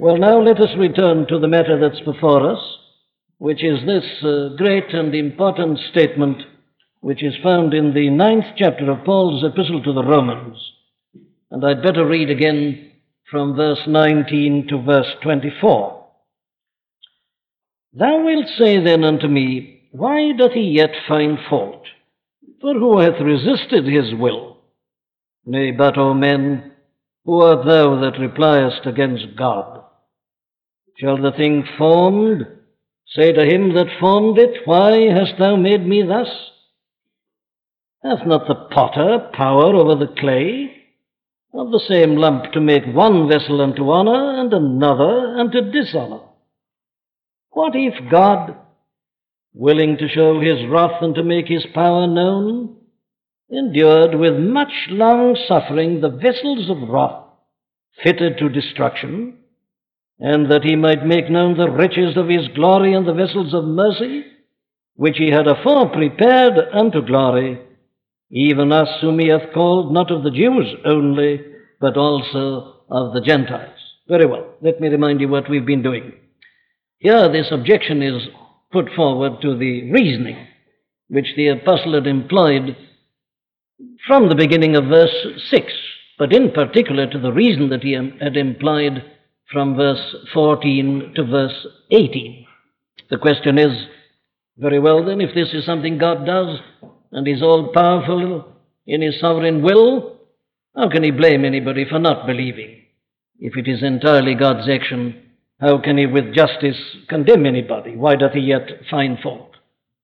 Well, now let us return to the matter that's before us, which is this great and important statement which is found in the 9th chapter of Paul's epistle to the Romans. And I'd better read again from verse 19 to verse 24. Thou wilt say then unto me, why doth he yet find fault? For who hath resisted his will? Nay, but, O men, who art thou that repliest against God? Shall the thing formed say to him that formed it, why hast thou made me thus? Hath not the potter power over the clay, of the same lump to make one vessel unto honor and another unto dishonor? What if God, willing to show his wrath and to make his power known, endured with much long suffering the vessels of wrath fitted to destruction, and that he might make known the riches of his glory and the vessels of mercy, which he had afore prepared unto glory, even us whom he hath called not of the Jews only, but also of the Gentiles. Very well, let me remind you what we've been doing. Here this objection is put forward to the reasoning which the apostle had employed from the beginning of verse 6, but in particular to the reason that he had employed from verse 14 to verse 18. The question is, very well then, if this is something God does, and is all-powerful in his sovereign will, how can he blame anybody for not believing? If it is entirely God's action, how can he with justice condemn anybody? Why doth he yet find fault?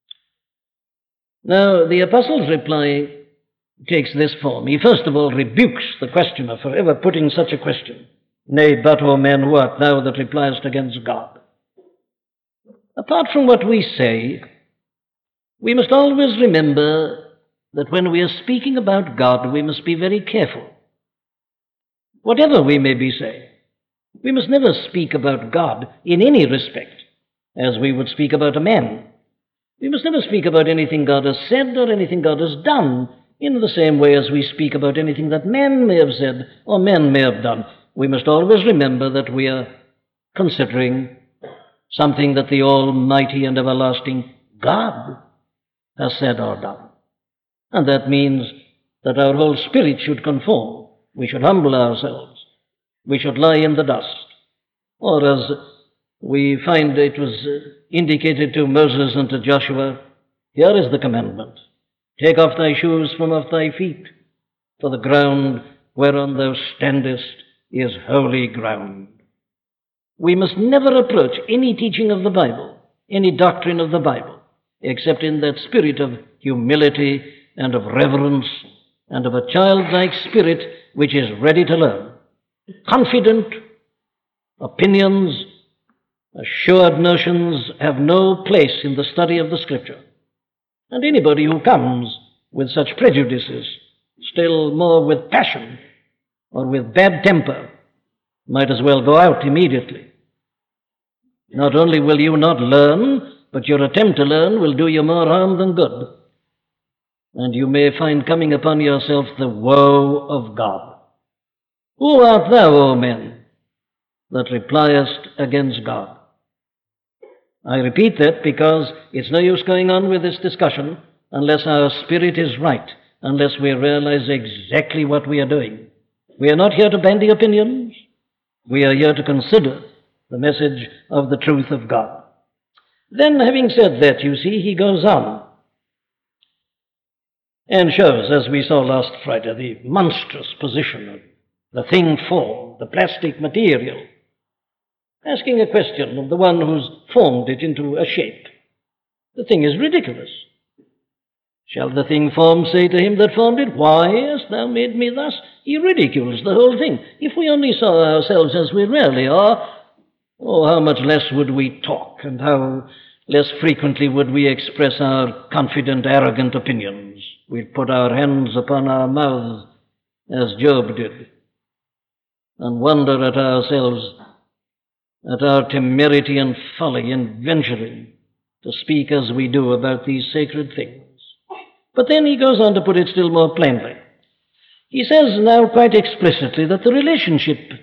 Now, the apostle's reply takes this form. He first of all rebukes the questioner for ever putting such a question. Nay, but, O men, who art thou that repliest against God? Apart from what we say, we must always remember that when we are speaking about God, we must be very careful. Whatever we may be saying, we must never speak about God in any respect as we would speak about a man. We must never speak about anything God has said or anything God has done in the same way as we speak about anything that man may have said or man may have done. We must always remember that we are considering something that the Almighty and everlasting God has said or done. And that means that our whole spirit should conform. We should humble ourselves. We should lie in the dust. Or as we find it was indicated to Moses and to Joshua, here is the commandment. Take off thy shoes from off thy feet, for the ground whereon thou standest is holy ground. We must never approach any teaching of the Bible, any doctrine of the Bible, except in that spirit of humility and of reverence and of a childlike spirit which is ready to learn. Confident opinions, assured notions have no place in the study of the Scripture. And anybody who comes with such prejudices, still more with passion or with bad temper, might as well go out immediately. Not only will you not learn, but your attempt to learn will do you more harm than good. And you may find coming upon yourself the woe of God. Who art thou, O men, that repliest against God? I repeat that because it's no use going on with this discussion unless our spirit is right, unless we realize exactly what we are doing. We are not here to bandy opinions. We are here to consider the message of the truth of God. Then, having said that, you see, he goes on and shows, as we saw last Friday, the monstrous position of the thing formed, the plastic material, asking a question of the one who's formed it into a shape. The thing is ridiculous. Shall the thing formed say to him that formed it, why hast thou made me thus? He ridicules the whole thing. If we only saw ourselves as we really are, oh, how much less would we talk, and how less frequently would we express our confident, arrogant opinions. We'd put our hands upon our mouths, as Job did, and wonder at ourselves, at our temerity and folly in venturing to speak as we do about these sacred things. But then he goes on to put it still more plainly. He says now quite explicitly that the relationship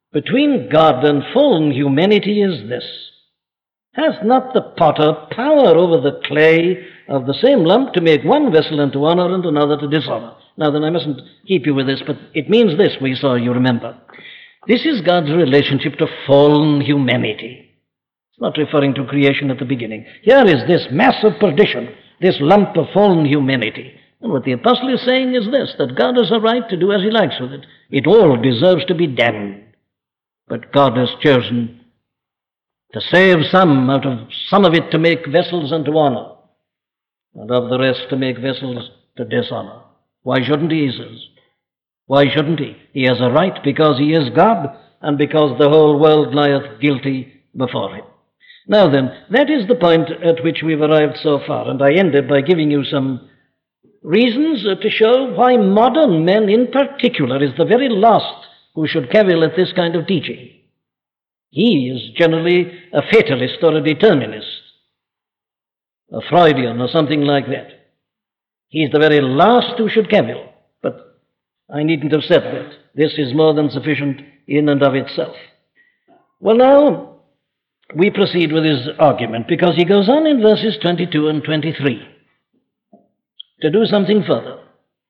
between God and fallen humanity is this: hath not the potter power over the clay of the same lump to make one vessel unto honor and another to dishonor? Now then, I mustn't keep you with this, but it means this, we saw, you remember. This is God's relationship to fallen humanity. It's not referring to creation at the beginning. Here is this mass of perdition, this lump of fallen humanity. And what the apostle is saying is this, that God has a right to do as he likes with it. It all deserves to be damned. But God has chosen to save some out of some of it to make vessels unto honor, and of the rest to make vessels to dishonor. Why shouldn't he, he says? Why shouldn't he? He has a right because he is God and because the whole world lieth guilty before him. Now then, that is the point at which we've arrived so far, and I ended by giving you some reasons to show why modern men in particular is the very last who should cavil at this kind of teaching. He is generally a fatalist or a determinist, a Freudian or something like that. He's the very last who should cavil, but I needn't have said that. This is more than sufficient in and of itself. Well, now we proceed with his argument, because he goes on in verses 22 and 23 to do something further.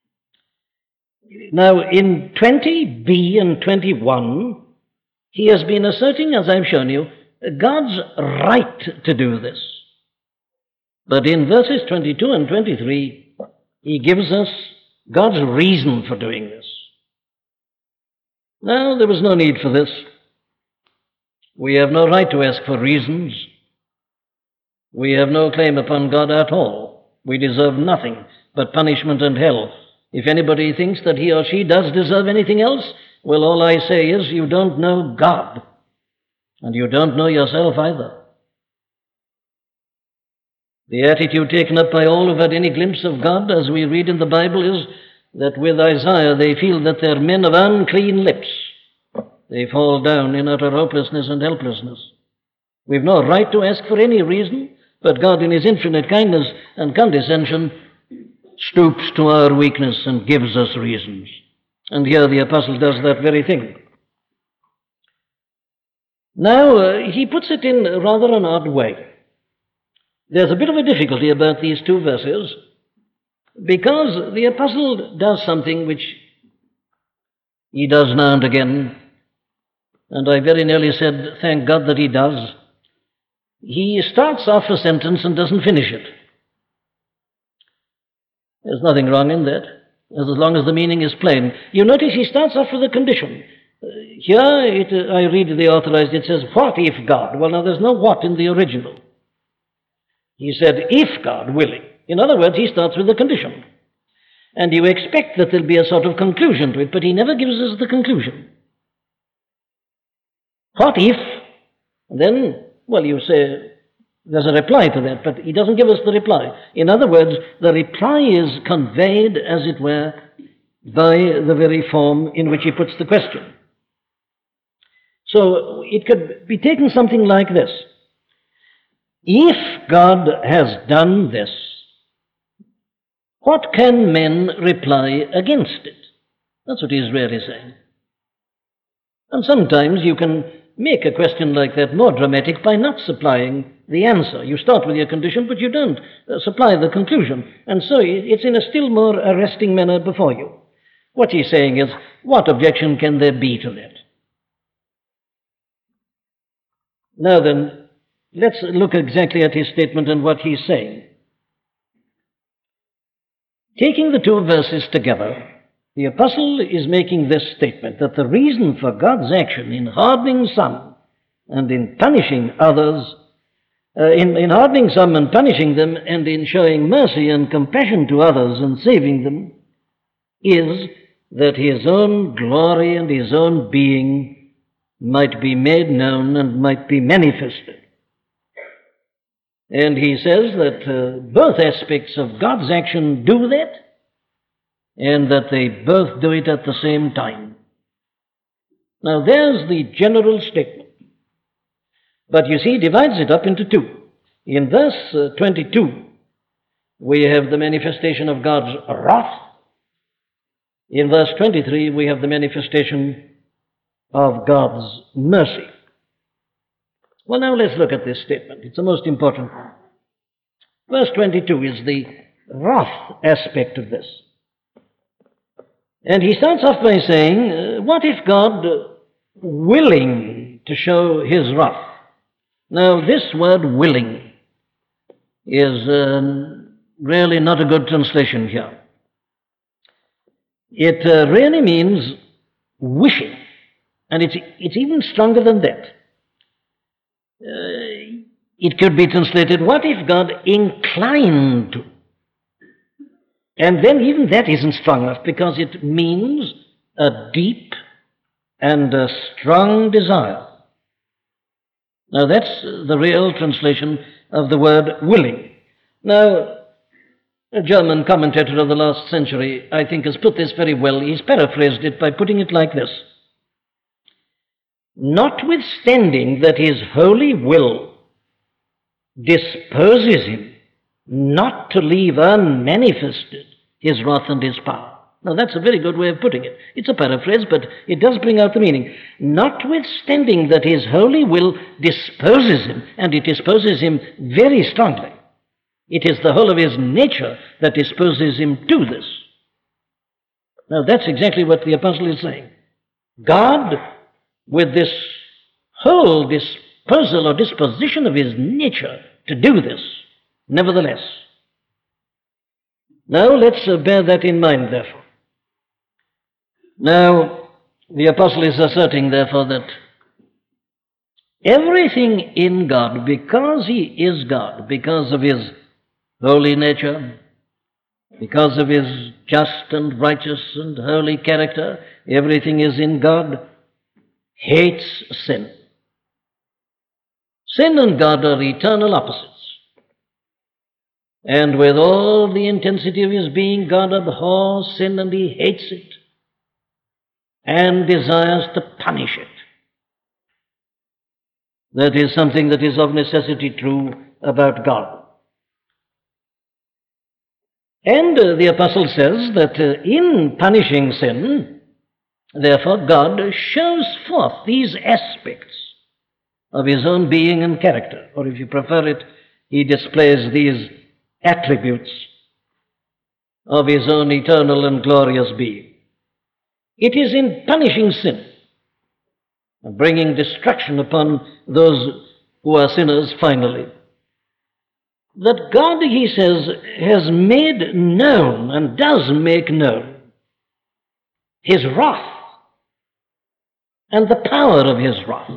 Now, in 20b and 21, he has been asserting, as I've shown you, God's right to do this. But in verses 22 and 23, he gives us God's reason for doing this. Now, there was no need for this. We have no right to ask for reasons. We have no claim upon God at all. We deserve nothing but punishment and hell. If anybody thinks that he or she does deserve anything else, well, all I say is you don't know God, and you don't know yourself either. The attitude taken up by all who've had any glimpse of God, as we read in the Bible, is that with Isaiah they feel that they're men of unclean lips. They fall down in utter hopelessness and helplessness. We've no right to ask for any reason, but God in his infinite kindness and condescension stoops to our weakness and gives us reasons. And here the apostle does that very thing. Now, he puts it in rather an odd way. There's a bit of a difficulty about these two verses, because the apostle does something which he does now and again, and I very nearly said, thank God that he does. He starts off a sentence and doesn't finish it. There's nothing wrong in that, as long as the meaning is plain. You notice he starts off with a condition. Here, I read the authorized, it says, what if God? Well, now there's no what in the original. He said, if God willing. In other words, he starts with a condition. And you expect that there'll be a sort of conclusion to it, but he never gives us the conclusion. What if? Then, well, you say, there's a reply to that, but he doesn't give us the reply. In other words, the reply is conveyed, as it were, by the very form in which he puts the question. So it could be taken something like this. If God has done this, what can men reply against it? That's what he's really saying. And sometimes you can make a question like that more dramatic by not supplying the answer. You start with your condition, but you don't supply the conclusion. And so it's in a still more arresting manner before you. What he's saying is, what objection can there be to that? Now then, let's look exactly at his statement and what he's saying. Taking the two verses together, the apostle is making this statement, that the reason for God's action in hardening some and in punishing others, in hardening some and punishing them, and in showing mercy and compassion to others and saving them, is that his own glory and his own being might be made known and might be manifested. And he says that both aspects of God's action do that, and that they both do it at the same time. Now there's the general statement. But you see, he divides it up into two. In verse 22, we have the manifestation of God's wrath. In verse 23, we have the manifestation of God's mercy. Well, now let's look at this statement. It's the most important one. Verse 22 is the wrath aspect of this. And he starts off by saying, what if God willing to show his wrath? Now, this word willing is really not a good translation here. It really means wishing, and it's even stronger than that. It could be translated, what if God inclined to? And then even that isn't strong enough, because it means a deep and a strong desire. Now that's the real translation of the word willing. Now, a German commentator of the last century, I think, has put this very well. He's paraphrased it by putting it like this: notwithstanding that his holy will disposes him not to leave unmanifested his wrath and his power. Now, that's a very good way of putting it. It's a paraphrase, but it does bring out the meaning. Notwithstanding that his holy will disposes him, and it disposes him very strongly. It is the whole of his nature that disposes him to this. Now, that's exactly what the apostle is saying. God, with this whole disposal or disposition of his nature to do this, nevertheless. Now, let's bear that in mind, therefore. Now, the apostle is asserting, therefore, that everything in God, because he is God, because of his holy nature, because of his just and righteous and holy character, everything is in God, hates sin. Sin and God are eternal opposites. And with all the intensity of his being, God abhors sin and he hates it and desires to punish it. That is something that is of necessity true about God. And the apostle says that in punishing sin, therefore, God shows forth these aspects of his own being and character. Or if you prefer it, he displays these attributes of his own eternal and glorious being. It is in punishing sin and bringing destruction upon those who are sinners finally that God, he says, has made known and does make known his wrath and the power of his wrath.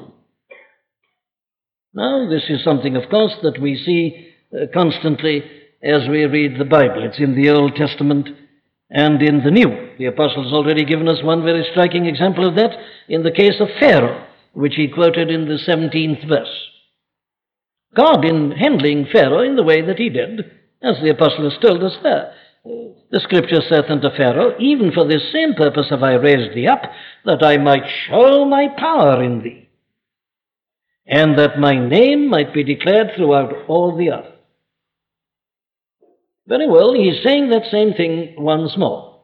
Now, this is something, of course, that we see constantly as we read the Bible. It's in the Old Testament and in the New. The apostle has already given us one very striking example of that in the case of Pharaoh, which he quoted in the 17th verse. God, in handling Pharaoh in the way that he did, as the apostle has told us there, the scripture saith unto Pharaoh, even for this same purpose have I raised thee up, that I might show my power in thee, and that my name might be declared throughout all the earth. Very well, he's saying that same thing once more.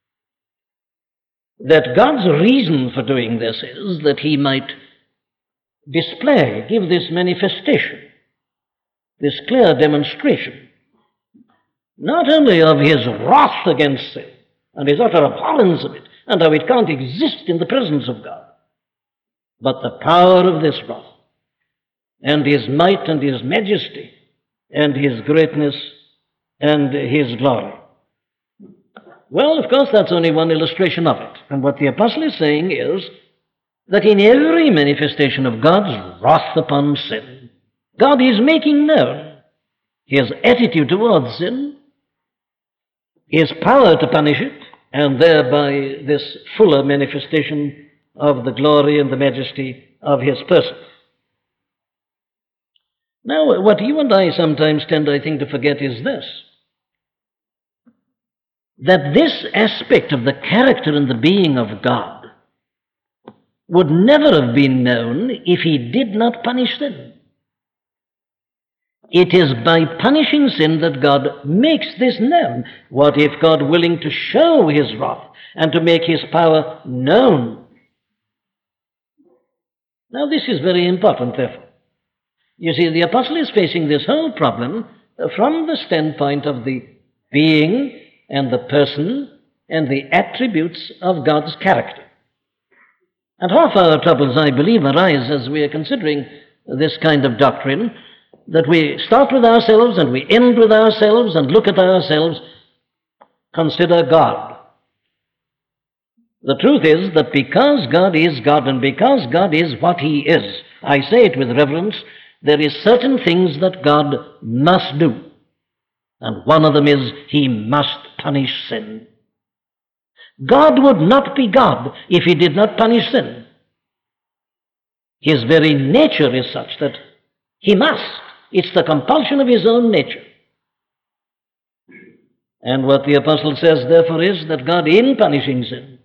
That God's reason for doing this is that he might display, give this manifestation, this clear demonstration, not only of his wrath against sin and his utter abhorrence of it, and how it can't exist in the presence of God, but the power of this wrath, and his might and his majesty, and his greatness and his glory. Well, of course, that's only one illustration of it. And what the apostle is saying is that in every manifestation of God's wrath upon sin, God is making known his attitude towards sin, his power to punish it, and thereby this fuller manifestation of the glory and the majesty of his person. Now, what you and I sometimes tend, I think, to forget is this: that this aspect of the character and the being of God would never have been known if he did not punish sin. It is by punishing sin that God makes this known. What if God, willing to show his wrath and to make his power known, Now this is very important, therefore. You see, the apostle is facing this whole problem from the standpoint of the being and the person and the attributes of God's character. And half our troubles, I believe, arise as we are considering this kind of doctrine, that we start with ourselves and we end with ourselves and look at ourselves. Consider God. The truth is that because God is God and because God is what He is, I say it with reverence, there is certain things that God must do. And one of them is He must punish sin. God would not be God if He did not punish sin. His very nature is such that He must. It's the compulsion of His own nature. And what the apostle says, therefore, is that God, in punishing sin,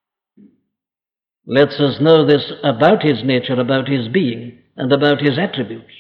lets us know this about His nature, about His being, and about His attributes.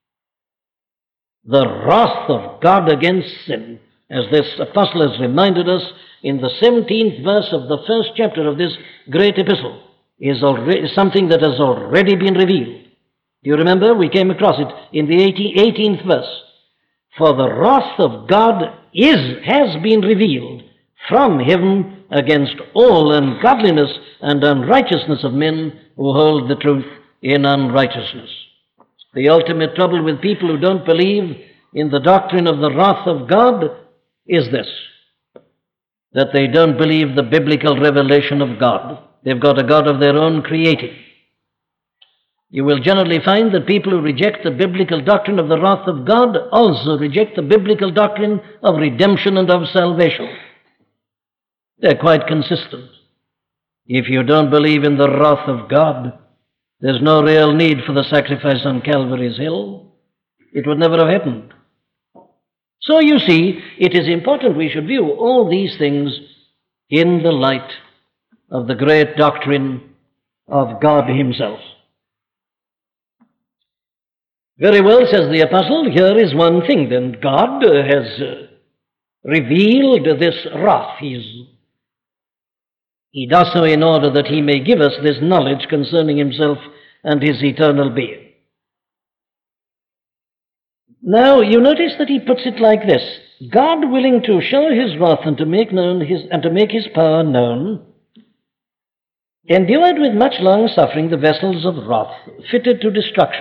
The wrath of God against sin, as this apostle has reminded us in the 17th verse of the first chapter of this great epistle, is something that has already been revealed. Do you remember? We came across it in the 18th verse. For the wrath of God has been revealed from heaven against all ungodliness and unrighteousness of men who hold the truth in unrighteousness. The ultimate trouble with people who don't believe in the doctrine of the wrath of God is this, that they don't believe the biblical revelation of God. They've got a God of their own creating. You will generally find that people who reject the biblical doctrine of the wrath of God also reject the biblical doctrine of redemption and of salvation. They're quite consistent. If you don't believe in the wrath of God, there's no real need for the sacrifice on Calvary's Hill. It would never have happened. So you see, it is important we should view all these things in the light of the great doctrine of God Himself. Very well, says the apostle, here is one thing. Then God has revealed this wrath. He does so in order that He may give us this knowledge concerning Himself and His eternal being. Now, you notice that he puts it like this: God, willing to show His wrath and to make His power known, endured with much long suffering the vessels of wrath fitted to destruction.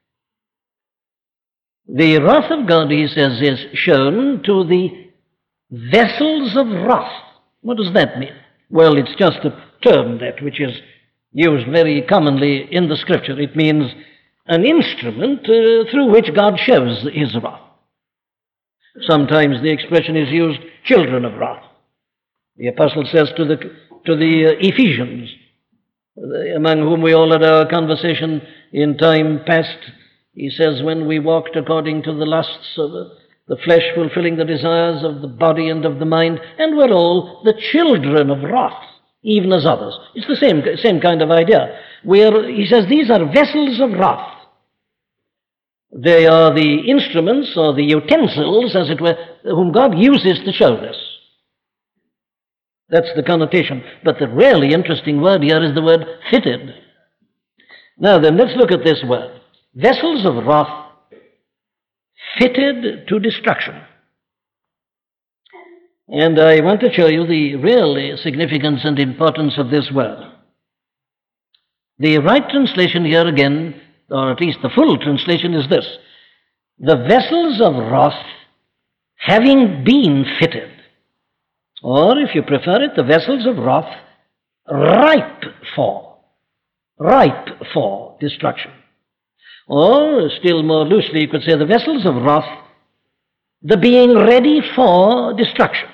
The wrath of God, he says, is shown to the vessels of wrath. What does that mean? Well, it's just a term that which is used very commonly in the Scripture. It means an instrument through which God shows His wrath. Sometimes the expression is used, children of wrath. The apostle says to the Ephesians, among whom we all had our conversation in time past, he says, when we walked according to the lusts of the flesh, fulfilling the desires of the body and of the mind, and we're all the children of wrath, even as others. It's the same kind of idea. He says these are vessels of wrath. They are the instruments or the utensils, as it were, whom God uses to show this. That's the connotation. But the really interesting word here is the word fitted. Now then, let's look at this word. Vessels of wrath fitted to destruction. And I want to show you the real significance and importance of this word. The right translation here again, or at least the full translation, is this: the vessels of wrath having been fitted. Or, if you prefer it, the vessels of wrath ripe for destruction. Or, still more loosely, you could say the vessels of wrath, the being ready for destruction.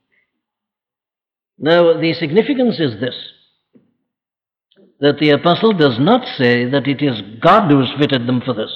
Now, the significance is this, that the apostle does not say that it is God who has fitted them for this.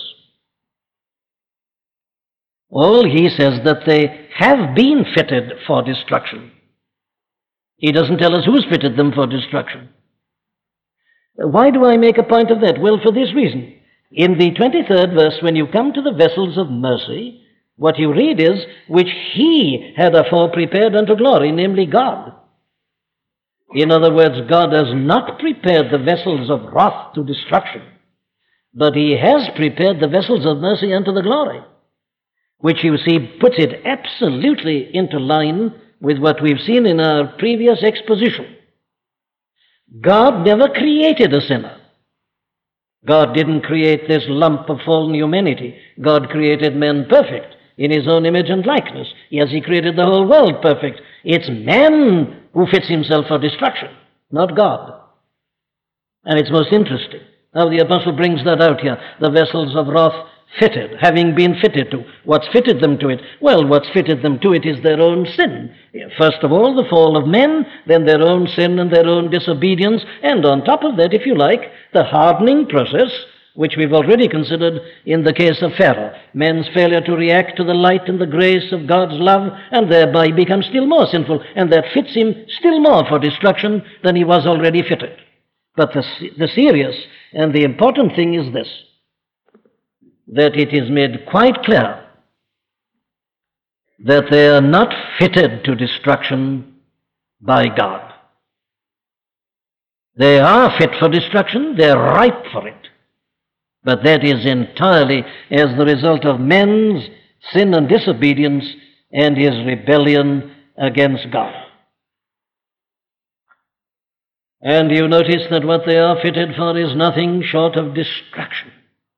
All he says that they have been fitted for destruction. He doesn't tell us who's fitted them for destruction. Why do I make a point of that? Well, for this reason. In the 23rd verse, when you come to the vessels of mercy, what you read is, which He had afore prepared unto glory, namely God. In other words, God has not prepared the vessels of wrath to destruction. but he has prepared the vessels of mercy unto the glory, which you see puts it absolutely into line with what we've seen in our previous exposition. God never created a sinner. God didn't create this lump of fallen humanity. God created men perfect in his own image and likeness. Yes, he created the whole world perfect. It's man who fits himself for destruction, not God. And it's most interesting how the apostle brings that out here. The vessels of wrath fitted, having been fitted to. What's fitted them to it? Well, what's fitted them to it is their own sin. First of all, the fall of men, then their own sin and their own disobedience, and on top of that, if you like, the hardening process, which we've already considered in the case of Pharaoh. Men's failure to react to the light and the grace of God's love, and thereby become still more sinful, and that fits him still more for destruction than he was already fitted. But the serious and the important thing is this, that it is made quite clear that they are not fitted to destruction by God. They are fit for destruction, they are ripe for it, but that is entirely as the result of men's sin and disobedience and his rebellion against God. And you notice that what they are fitted for is nothing short of destruction.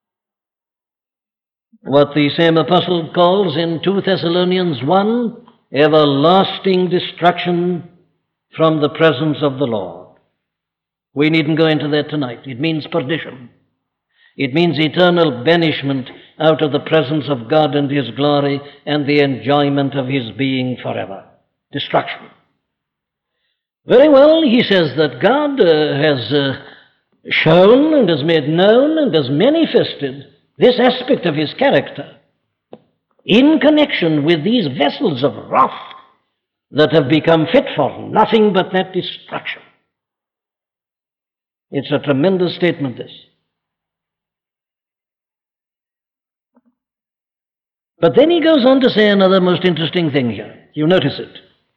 What the same apostle calls in 2 Thessalonians 1, everlasting destruction from the presence of the Lord. We needn't go into that tonight. It means perdition. It means eternal banishment out of the presence of God and his glory and the enjoyment of his being forever. Destruction. Very well, he says that God has shown and has made known and has manifested this aspect of his character in connection with these vessels of wrath that have become fit for nothing but that destruction. It's a tremendous statement, this. But then he goes on to say another most interesting thing here. You notice it.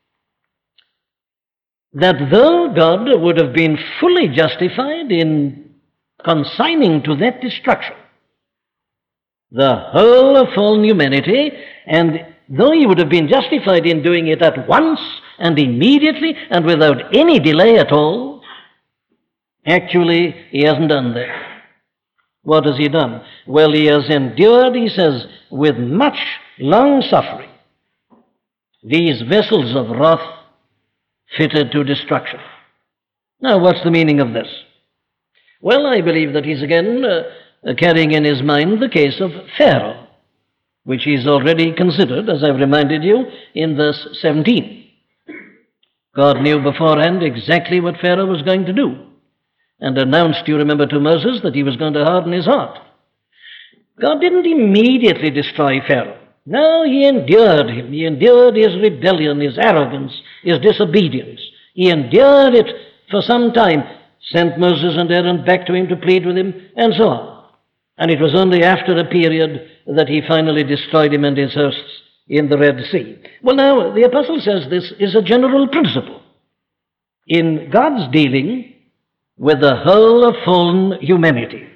That though God would have been fully justified in consigning to that destruction the whole of fallen humanity, and though he would have been justified in doing it at once and immediately and without any delay at all, actually he hasn't done that. What has he done? Well, he has endured, he says, with much long suffering, these vessels of wrath fitted to destruction. Now, what's the meaning of this? Well, I believe that he's again carrying in his mind the case of Pharaoh, which he's already considered, as I've reminded you, in verse 17. God knew beforehand exactly what Pharaoh was going to do, and announced, you remember, to Moses that he was going to harden his heart. God didn't immediately destroy Pharaoh. No, he endured him. He endured his rebellion, his arrogance, his disobedience. He endured it for some time, sent Moses and Aaron back to him to plead with him, and so on. And it was only after a period that he finally destroyed him and his hosts in the Red Sea. Well, now, the apostle says this is a general principle in God's dealing with the whole of fallen humanity.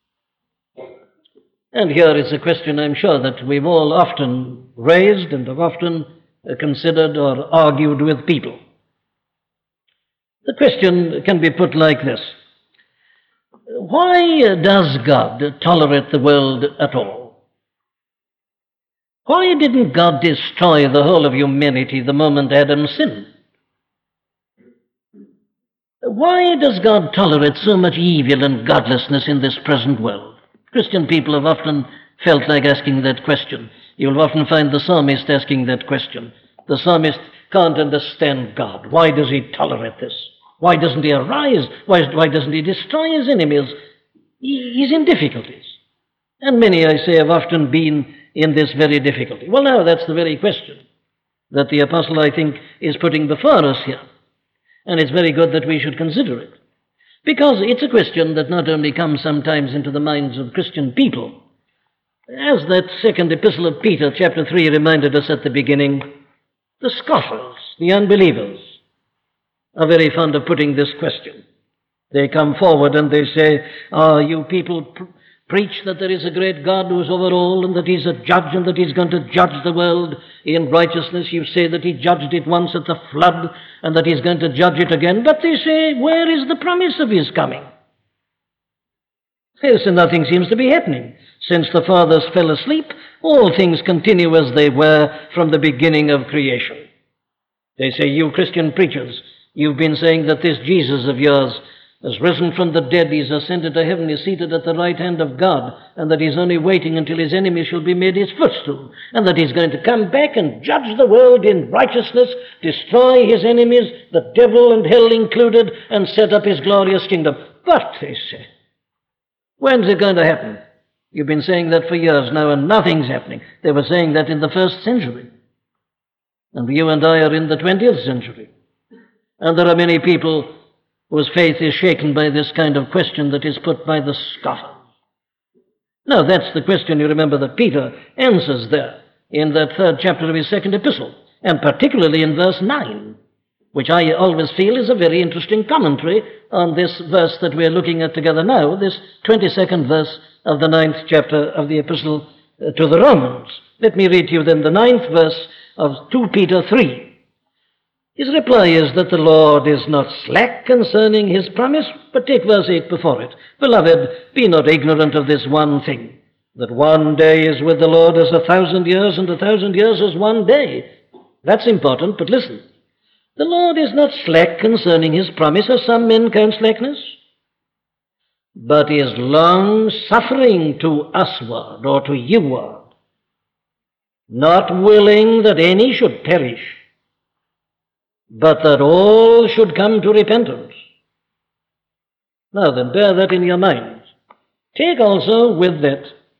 And here is a question, I'm sure, that we've all often raised and have often considered or argued with people. The question can be put like this. Why does God tolerate the world at all? Why didn't God destroy the whole of humanity the moment Adam sinned? Why does God tolerate so much evil and godlessness in this present world? Christian people have often felt like asking that question. You'll often find the psalmist asking that question. The psalmist can't understand God. Why does he tolerate this? Why doesn't he arise? Why doesn't he destroy his enemies? He's in difficulties. And many, I say, have often been in this very difficulty. Well, now, that's the very question that the apostle, I think, is putting before us here. And it's very good that we should consider it. Because it's a question that not only comes sometimes into the minds of Christian people, as that second epistle of Peter, chapter 3, reminded us at the beginning, the scoffers, the unbelievers, are very fond of putting this question. They come forward and they say, you people preach that there is a great God who is over all and that he's a judge and that he's going to judge the world in righteousness. You say that he judged it once at the flood and that he's going to judge it again. But they say, where is the promise of his coming? Yes, and nothing seems to be happening. Since the fathers fell asleep, all things continue as they were from the beginning of creation. They say, you Christian preachers, you've been saying that this Jesus of yours has risen from the dead, he's ascended to heaven, he's seated at the right hand of God, and that he's only waiting until his enemies shall be made his footstool, and that he's going to come back and judge the world in righteousness, destroy his enemies, the devil and hell included, and set up his glorious kingdom. But, they say, when's it going to happen? You've been saying that for years now, and nothing's happening. They were saying that in the 1st century. And you and I are in the 20th century. And there are many people whose faith is shaken by this kind of question that is put by the scoffers. Now, that's the question, you remember, that Peter answers there in that 3rd chapter of his 2nd epistle, and particularly in verse 9, which I always feel is a very interesting commentary on this verse that we're looking at together now, this 22nd verse of the 9th chapter of the epistle to the Romans. Let me read to you then the 9th verse of 2 Peter 3. His reply is that the Lord is not slack concerning his promise, but take verse 8 before it. Beloved, be not ignorant of this one thing, that one day is with the Lord as 1,000 years, and 1,000 years as one day. That's important, but listen. The Lord is not slack concerning his promise, as some men count slackness, but is long-suffering to usward, or to youward, not willing that any should perish, but that all should come to repentance. Now then, bear that in your minds. Take also with that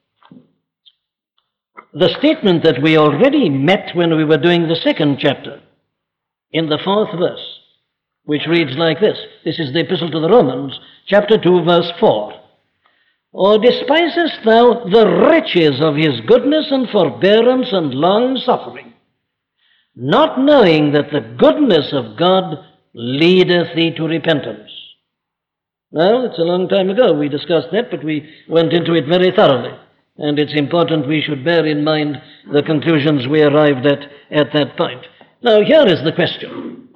the statement that we already met when we were doing the 2nd chapter, in the 4th verse, which reads like this. This is the epistle to the Romans, chapter 2, verse 4. Or despisest thou the riches of his goodness and forbearance and long-suffering, not knowing that the goodness of God leadeth thee to repentance? Well, it's a long time ago we discussed that, but we went into it very thoroughly. And it's important we should bear in mind the conclusions we arrived at that point. Now, here is the question.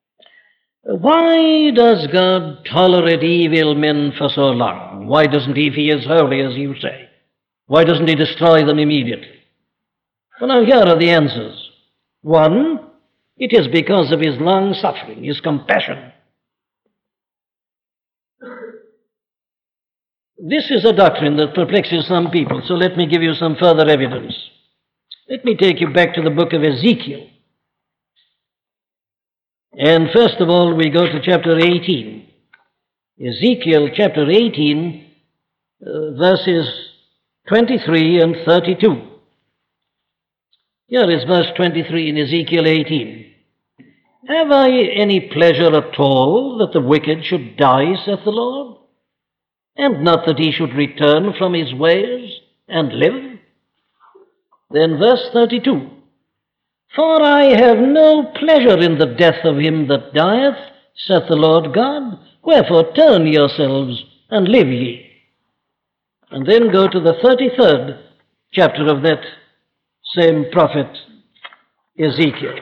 Why does God tolerate evil men for so long? Why doesn't he, if he is holy, as you say? Why doesn't he destroy them immediately? Well, now, here are the answers. 1, it is because of his long suffering, his compassion. This is a doctrine that perplexes some people, so let me give you some further evidence. Let me take you back to the book of Ezekiel. And first of all, we go to chapter 18. Ezekiel chapter 18, verses 23 and 32. Here is verse 23 in Ezekiel 18. Have I any pleasure at all that the wicked should die, saith the Lord, and not that he should return from his ways and live? Then verse 32. For I have no pleasure in the death of him that dieth, saith the Lord God. Wherefore turn yourselves and live ye. And then go to the 33rd chapter of that same prophet Ezekiel.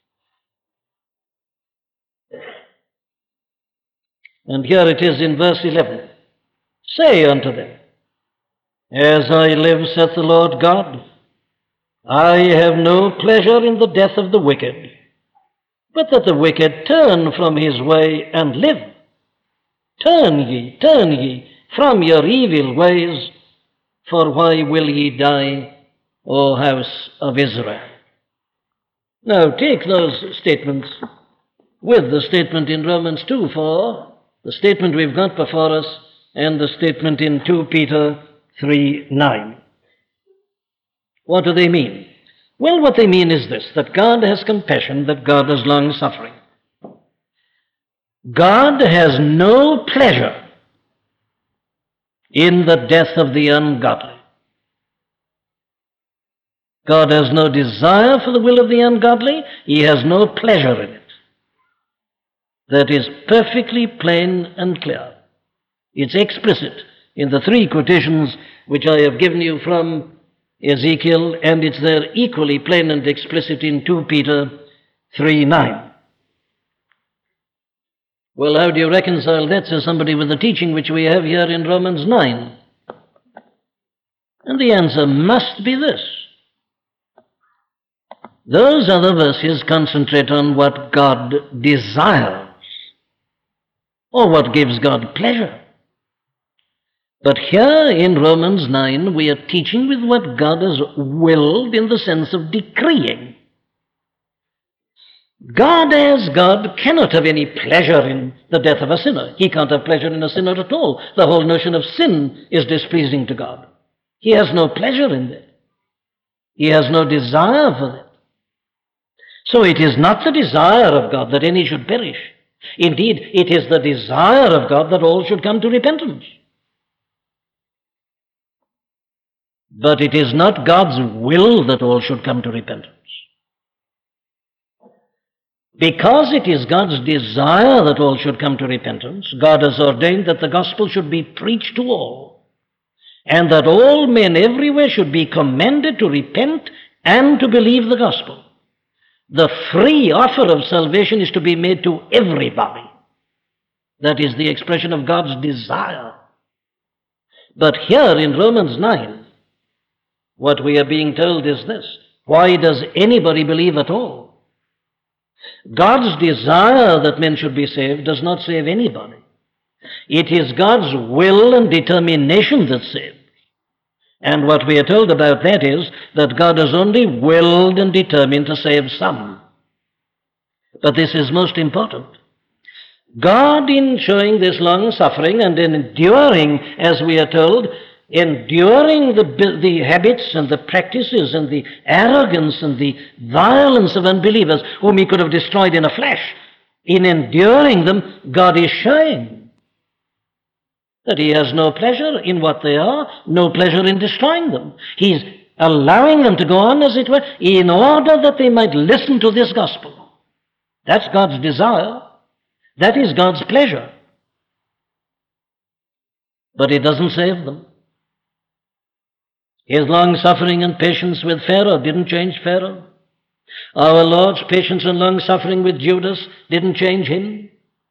And here it is in verse 11. Say unto them, As I live, saith the Lord God, I have no pleasure in the death of the wicked, but that the wicked turn from his way and live. Turn ye from your evil ways, for why will ye die, O house of Israel? Now take those statements with the statement in Romans 2:4, the statement we've got before us, and the statement in 2 Peter 3:9. What do they mean? Well, what they mean is this, that God has compassion, that God is long-suffering. God has no pleasure in the death of the ungodly. God has no desire for the will of the ungodly. He has no pleasure in it. That is perfectly plain and clear. It's explicit in the three quotations which I have given you from Ezekiel, and it's there equally plain and explicit in 2 Peter 3:9. Well, how do you reconcile that, says somebody, with the teaching which we have here in Romans 9? And the answer must be this. Those other verses concentrate on what God desires, or what gives God pleasure. But here in Romans 9, we are teaching with what God has willed in the sense of decreeing. God, as God, cannot have any pleasure in the death of a sinner. He can't have pleasure in a sinner at all. The whole notion of sin is displeasing to God. He has no pleasure in that. He has no desire for that. So it is not the desire of God that any should perish. Indeed, it is the desire of God that all should come to repentance. But it is not God's will that all should come to repentance. Because it is God's desire that all should come to repentance, God has ordained that the gospel should be preached to all, and that all men everywhere should be commanded to repent and to believe the gospel. The free offer of salvation is to be made to everybody. That is the expression of God's desire. But here in Romans 9, what we are being told is this: why does anybody believe at all? God's desire that men should be saved does not save anybody. It is God's will and determination that saves. And what we are told about that is that God has only willed and determined to save some. But this is most important. God, in showing this long suffering and in enduring, as we are told, enduring the habits and the practices and the arrogance and the violence of unbelievers whom he could have destroyed in a flash, in enduring them, God is showing that he has no pleasure in what they are, no pleasure in destroying them. He's allowing them to go on, as it were, in order that they might listen to this gospel. That's God's desire. That is God's pleasure. But it doesn't save them. His long-suffering and patience with Pharaoh didn't change Pharaoh. Our Lord's patience and long-suffering with Judas didn't change him.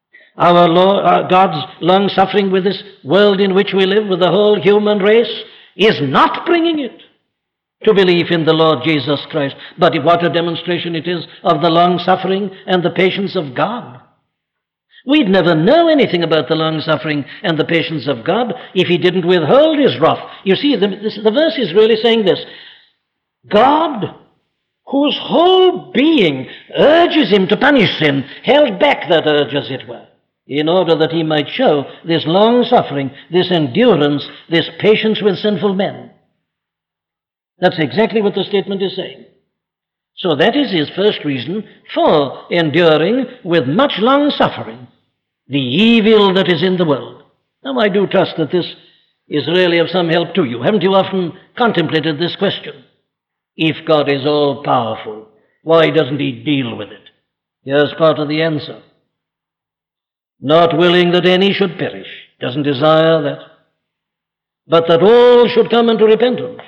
God's long-suffering with this world in which we live, with the whole human race, is not bringing it to belief in the Lord Jesus Christ. But what a demonstration it is of the long-suffering and the patience of God. We'd never know anything about the long-suffering and the patience of God if he didn't withhold his wrath. You see, the verse is really saying this: God, whose whole being urges him to punish sin, held back that urge, as it were, in order that he might show this long-suffering, this endurance, this patience with sinful men. That's exactly what the statement is saying. So that is his first reason for enduring with much long-suffering the evil that is in the world. Now, I do trust that this is really of some help to you. Haven't you often contemplated this question? If God is all-powerful, why doesn't he deal with it? Here's part of the answer. Not willing that any should perish, doesn't desire that, but that all should come unto repentance.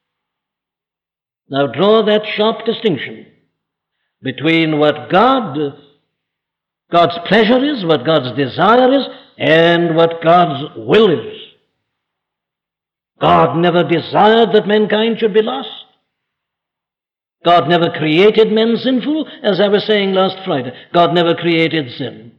Now draw that sharp distinction between what God's pleasure is, what God's desire is, and what God's will is. God never desired that mankind should be lost. God never created men sinful, as I was saying last Friday. God never created sin.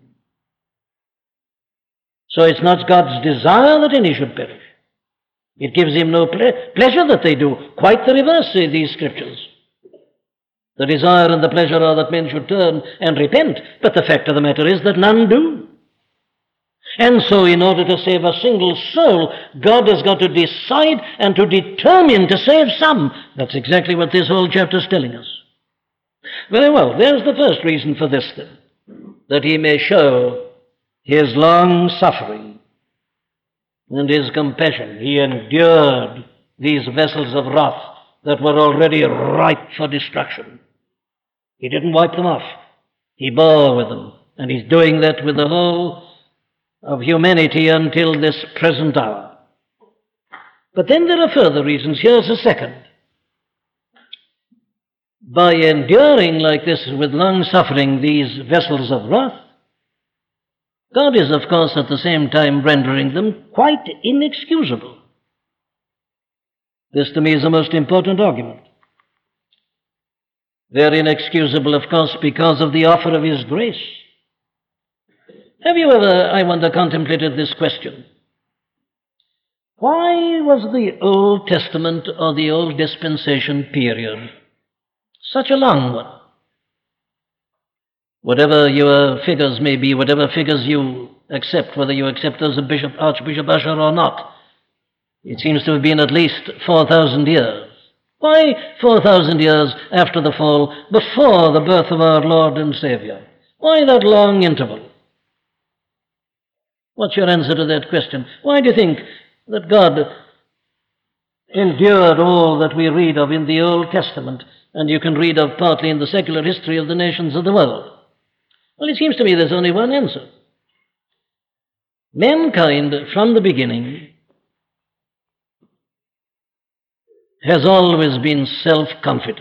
So it's not God's desire that any should perish. It gives him no pleasure that they do. Quite the reverse, say these scriptures. The desire and the pleasure are that men should turn and repent, but the fact of the matter is that none do. And so in order to save a single soul, God has got to decide and to determine to save some. That's exactly what this whole chapter is telling us. Very well, there's the first reason for this then, that he may show his long suffering and his compassion. He endured these vessels of wrath that were already ripe for destruction. He didn't wipe them off. He bore with them. And he's doing that with the whole of humanity until this present hour. But then there are further reasons. Here's a second. By enduring like this with long suffering these vessels of wrath, God is, of course, at the same time rendering them quite inexcusable. This, to me, is the most important argument. They're inexcusable, of course, because of the offer of His grace. Have you ever, I wonder, contemplated this question? Why was the Old Testament or the Old Dispensation period such a long one? Whatever your figures may be, whatever figures you accept, whether you accept those of Archbishop Usher or not, it seems to have been at least 4,000 years. Why 4,000 years after the fall, before the birth of our Lord and Savior? Why that long interval? What's your answer to that question? Why do you think that God endured all that we read of in the Old Testament, and you can read of partly in the secular history of the nations of the world? Well, it seems to me there's only one answer. Mankind, from the beginning, has always been self-confident.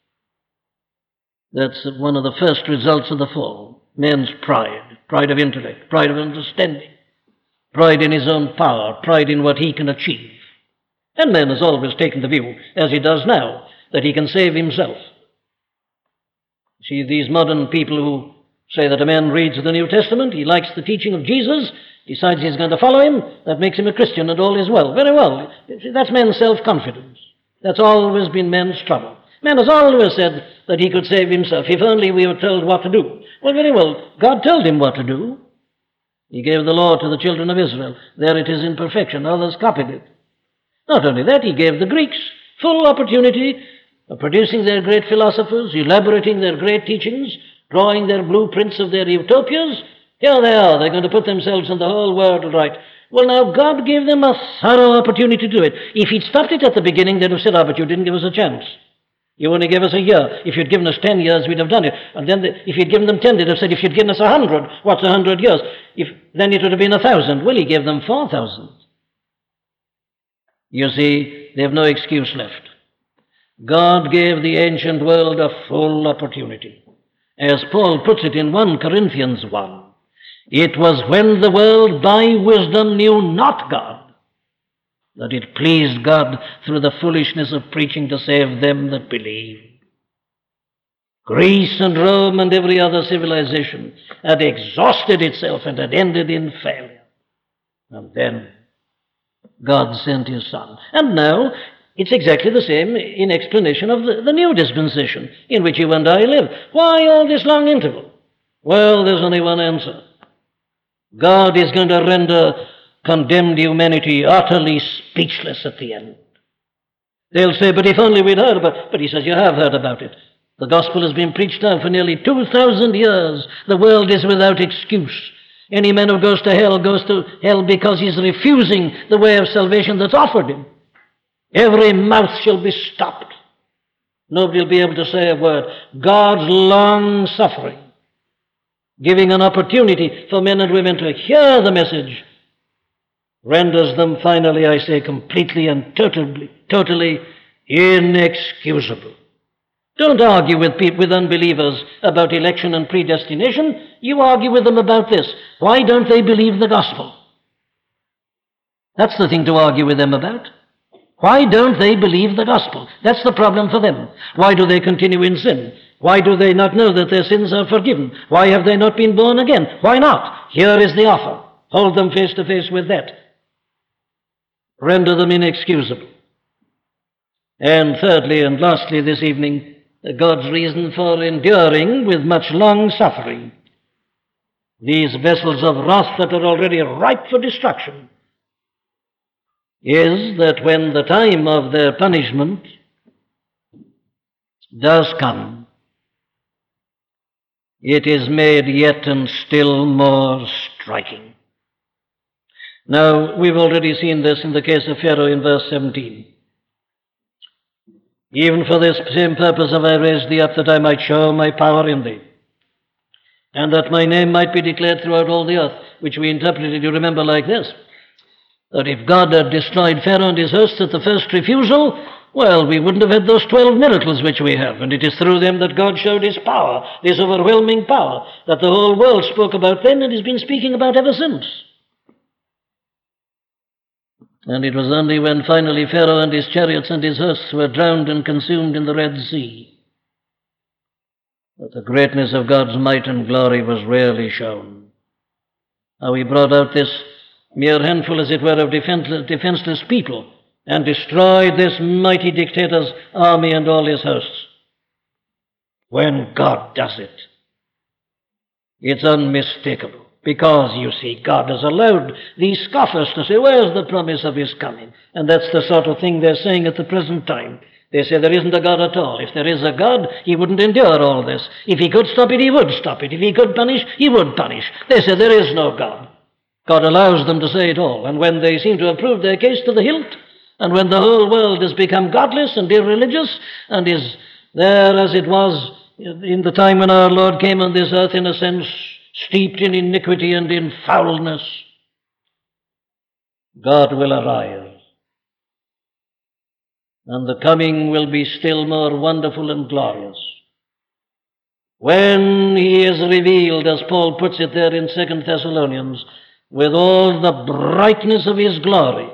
That's one of the first results of the fall. Man's pride of intellect, pride of understanding, pride in his own power, pride in what he can achieve. And man has always taken the view, as he does now, that he can save himself. See, these modern people who say that a man reads the New Testament, he likes the teaching of Jesus, decides he's going to follow him, that makes him a Christian and all is well. Very well. That's man's self-confidence. That's always been man's trouble. Man has always said that he could save himself, if only we were told what to do. Well, very well, God told him what to do. He gave the law to the children of Israel. There it is in perfection. Others copied it. Not only that, he gave the Greeks full opportunity of producing their great philosophers, elaborating their great teachings, drawing their blueprints of their utopias. Here they are. They're going to put themselves and the whole world right. Well, now, God gave them a thorough opportunity to do it. If He'd stopped it at the beginning, they'd have said, but you didn't give us a chance. You only gave us a year. If you'd given us 10 years, we'd have done it. And then if you'd given them 10, they'd have said, if you'd given us 100, what's 100 years? Then it would have been 1,000. Well, He gave them 4,000. You see, they have no excuse left. God gave the ancient world a full opportunity. As Paul puts it in 1 Corinthians 1, it was when the world by wisdom knew not God, that it pleased God through the foolishness of preaching to save them that believe. Greece and Rome and every other civilization had exhausted itself and had ended in failure. And then God sent His Son. And now it's exactly the same in explanation of the new dispensation in which you and I live. Why all this long interval? Well, there's only one answer. God is going to render condemned humanity utterly speechless at the end. They'll say, but if only we'd heard about it. But He says, you have heard about it. The gospel has been preached now for nearly 2,000 years. The world is without excuse. Any man who goes to hell because he's refusing the way of salvation that's offered him. Every mouth shall be stopped. Nobody will be able to say a word. God's long suffering, giving an opportunity for men and women to hear the message, renders them finally, I say, completely and totally inexcusable. Don't argue with unbelievers about election and predestination. You argue with them about this. Why don't they believe the gospel? That's the thing to argue with them about. Why don't they believe the gospel? That's the problem for them. Why do they continue in sin? Why do they not know that their sins are forgiven? Why have they not been born again? Why not? Here is the offer. Hold them face to face with that. Render them inexcusable. And thirdly and lastly this evening, God's reason for enduring with much long suffering these vessels of wrath that are already ripe for destruction is that when the time of their punishment does come, it is made yet and still more striking. Now, we've already seen this in the case of Pharaoh in verse 17. Even for this same purpose have I raised thee up, that I might show my power in thee, and that my name might be declared throughout all the earth, which we interpreted, you remember, like this. that if God had destroyed Pharaoh and his hosts at the first refusal, well, we wouldn't have had those 12 miracles which we have. And it is through them that God showed his power, this overwhelming power, that the whole world spoke about then and has been speaking about ever since. And it was only when finally Pharaoh and his chariots and his hosts were drowned and consumed in the Red Sea that the greatness of God's might and glory was rarely shown. How he brought out this mere handful, as it were, of defenseless people and destroyed this mighty dictator's army and all his hosts. When God does it, it's unmistakable. Because, you see, God has allowed these scoffers to say, where's the promise of his coming? And that's the sort of thing they're saying at the present time. They say there isn't a God at all. If there is a God, he wouldn't endure all this. If he could stop it, he would stop it. If he could punish, he would punish. They say there is no God. God allows them to say it all. And when they seem to have proved their case to the hilt, and when the whole world has become godless and irreligious, and is there as it was in the time when our Lord came on this earth, in a sense, steeped in iniquity and in foulness, God will arise. And the coming will be still more wonderful and glorious. When he is revealed, as Paul puts it there in 2 Thessalonians, with all the brightness of his glory,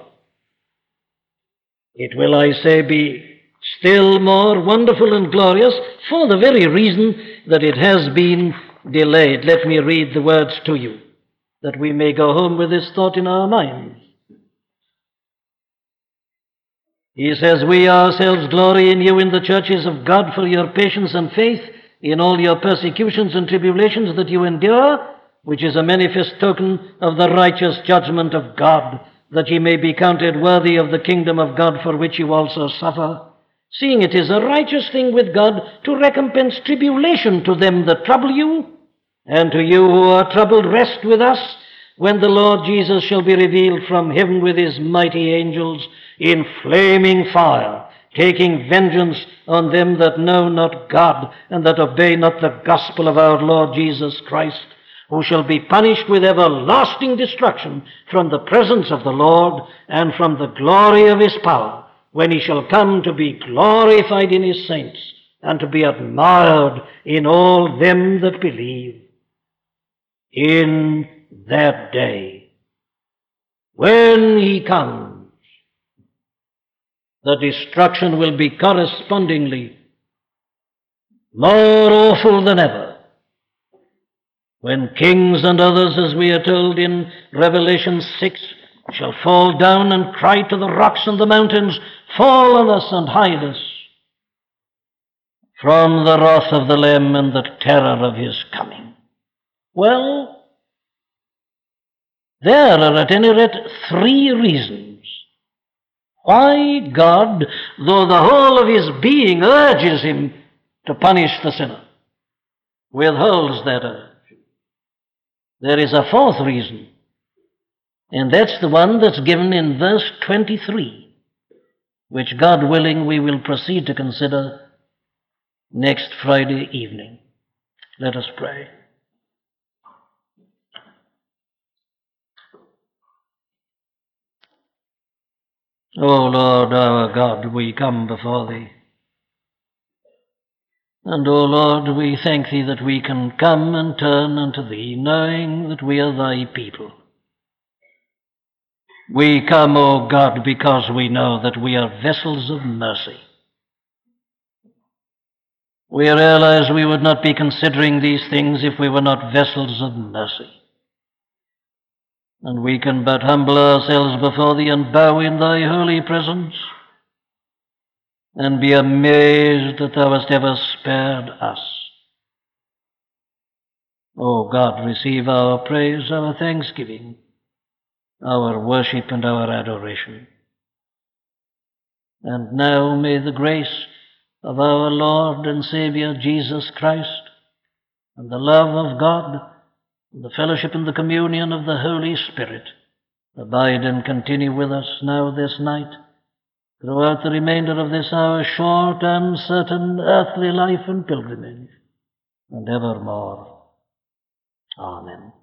it will, I say, be still more wonderful and glorious for the very reason that it has been delayed. Let me read the words to you, that we may go home with this thought in our minds. He says, we ourselves glory in you in the churches of God for your patience and faith in all your persecutions and tribulations that you endure, which is a manifest token of the righteous judgment of God, that ye may be counted worthy of the kingdom of God for which you also suffer, seeing it is a righteous thing with God to recompense tribulation to them that trouble you, and to you who are troubled rest with us, when the Lord Jesus shall be revealed from heaven with his mighty angels in flaming fire, taking vengeance on them that know not God, and that obey not the gospel of our Lord Jesus Christ, who shall be punished with everlasting destruction from the presence of the Lord and from the glory of his power, when he shall come to be glorified in his saints, and to be admired in all them that believe. In that day, when he comes, the destruction will be correspondingly more awful than ever. When kings and others, as we are told in Revelation 6, shall fall down and cry to the rocks and the mountains, fall on us and hide us from the wrath of the Lamb and the terror of his coming. Well, there are at any rate three reasons why God, though the whole of his being urges him to punish the sinner, withholds that urge. There is a fourth reason, and that's the one that's given in verse 23, which, God willing, we will proceed to consider next Friday evening. Let us pray. O Lord our God, we come before thee. And, O Lord, we thank thee that we can come and turn unto thee, knowing that we are thy people. We come, O God, because we know that we are vessels of mercy. We realize we would not be considering these things if we were not vessels of mercy. And we can but humble ourselves before thee and bow in thy holy presence, and be amazed that thou hast ever spared us. O God, receive our praise, our thanksgiving, our worship and our adoration. And now may the grace of our Lord and Savior Jesus Christ, and the love of God, and the fellowship and the communion of the Holy Spirit abide and continue with us now this night, throughout the remainder of this our short, uncertain earthly life and pilgrimage, and evermore. Amen.